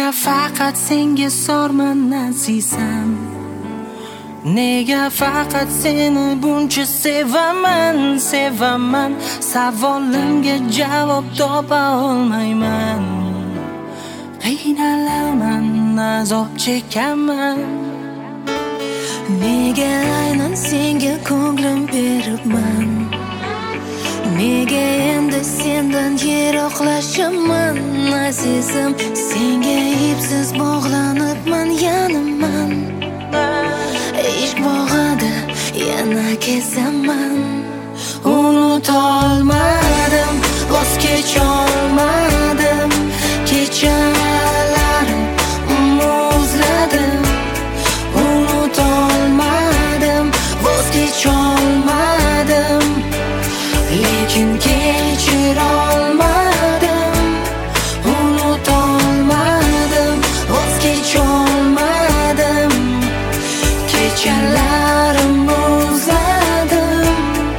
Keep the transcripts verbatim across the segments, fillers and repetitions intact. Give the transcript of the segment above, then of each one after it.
Nega faqat senga sorman azizam, nega faqat seni buncha sevaman, sevaman. Savolimga javob topa olmayman, qiynalaman, azob chekaman. Nega aynan senga ko'nglim beribman, nega endi sendan yiroqlashaman azizim. Senga ipsiz bog'lanibman, yaniman, ishq bog'ida yana kezaman. Unutolmadim, voz kecholmadim, kechalarim muzladim. Unutolmadim, voz kecholmadim, lekin kechirolmadim. Unutolmadim, voz kecholmadim, kechalarim muzladim.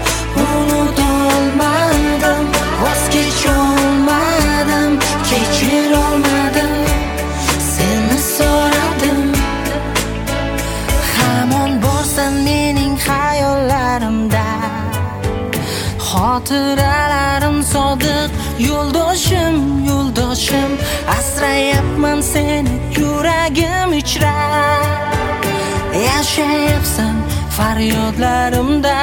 Unutolmadim, voz kecholmadim, kechirolmadim. Seni so'radim, hamon borsan mening xayollarimda. Xotiralarim sodiq yo'ldoshim, yo'ldoshim. Asrayapman seni yuragim ichra, yashayapsan faryodlarimda.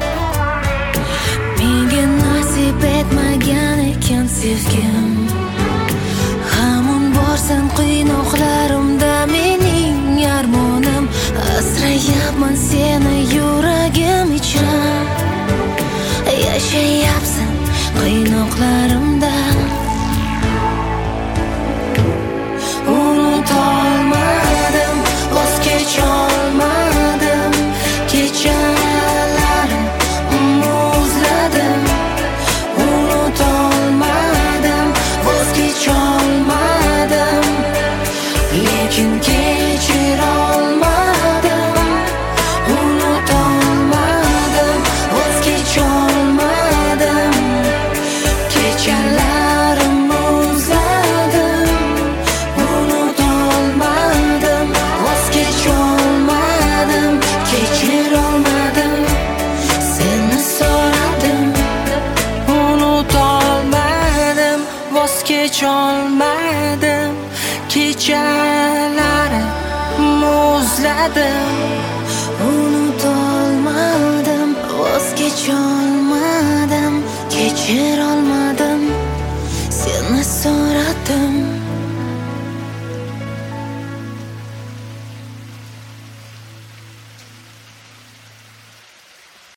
Menga nasib etmagan ekan sevgim, hamon borsan qiynoqlarimda mening armonim. Asrayapman seni yuragim ichra, yashayapsan qiynoqlarimda. Unutolmadim, voz kecholmadim, kechalarim muzladim. Unutolmadim, voz kecholmadim, lekin kechirolmadim. Unutolmadim, voz kecholmadim, kechalarim muzladim. Unutolmadim, voz kecholmadim, kechirolmadim. Seni so'radim, unutolmadim, voz kecholmadim, kechalarim muzladim. Unutolmadim, voz kecholmadim, kechir